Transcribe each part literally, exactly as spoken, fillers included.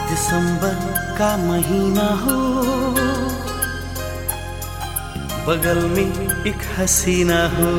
दिसंबर का महीना हो, बगल में एक हसीना हो।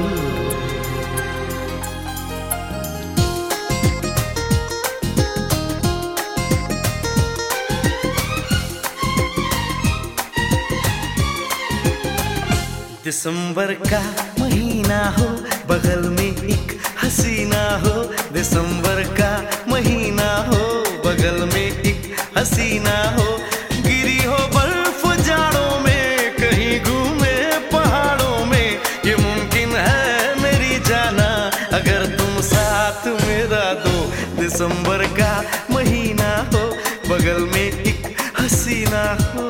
दिसंबर का महीना हो, बगल में एक हसीना हो। दिसंबर का महीना हो, बगल में एक हसीना हो। गिरी हो बर्फ जाड़ों में, कहीं घूमे पहाड़ों में, ये मुमकिन है मेरी जाना अगर तुम साथ मेरा दो। दिसंबर का महीना हो, बगल में एक हसीना हो।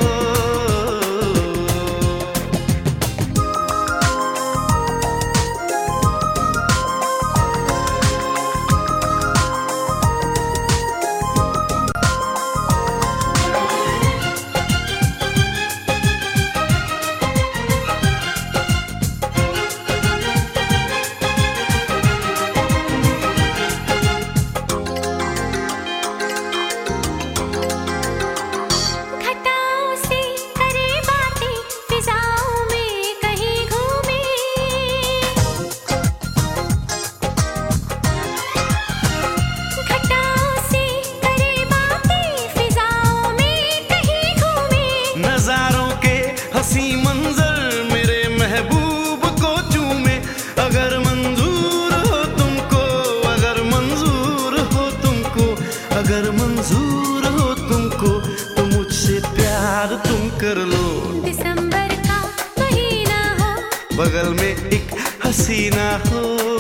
नजारों के हंसी मंजर मेरे महबूब को चूमे। अगर मंजूर हो तुमको, अगर मंजूर हो तुमको, अगर मंजूर हो तुमको, तो मुझसे प्यार तुम कर लो। दिसंबर का महीना हो, बगल में एक हसीना हो।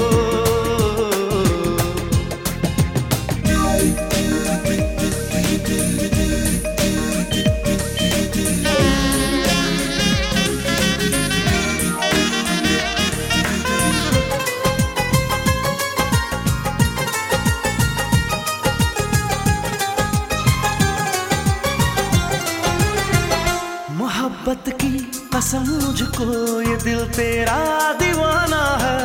मोहब्बत की कसम मुझको, ये दिल तेरा दीवाना है।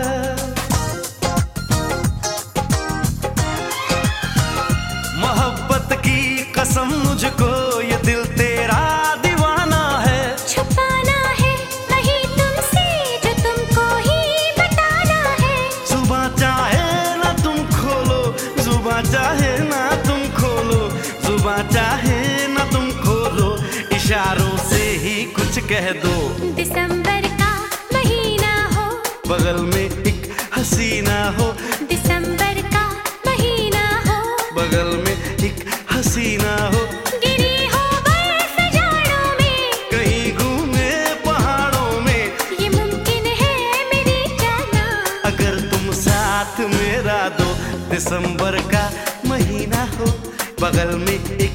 मोहब्बत की कसम मुझको, ये दिल तेरा दीवाना है। छुपाना है नहीं तुमसे जो तुमको ही बताना है। जुबां चाहे ना तुम खोलो, जुबां चाहे ना तुम खोलो, जुबां चाहे ना तुम खोलो, इशारों से ही कुछ कह दो। दिसंबर का महीना हो, बगल में एक हसीना हो। दिसंबर का महीना हो, बगल में एक हसीना हो। गिरी हो बर्फ जाड़ों में, कहीं घूमे पहाड़ों में, ये मुमकिन है मेरी जाना अगर तुम साथ मेरा दो। दिसंबर का महीना हो, बगल में एक